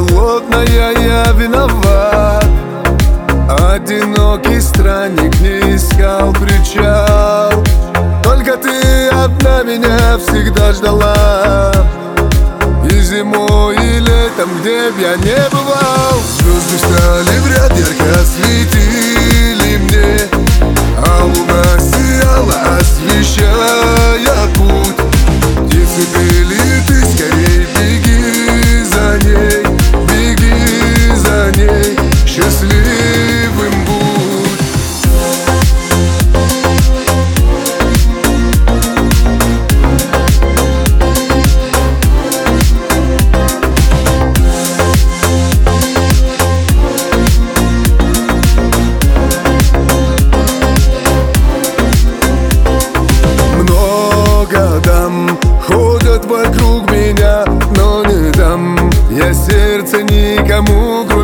холодная, я виноват. Одинокий странник не искал причал. Только ты одна меня всегда ждала. И зимой, и летом, где б я не бывал. Звезды встали в ряд, ярко светили мне, а луна сияла, освещая путь. Птицы пели, ты скорей беги за ней, беги за ней, счастливым будь. Ходят вокруг меня, но не дам я сердце никому.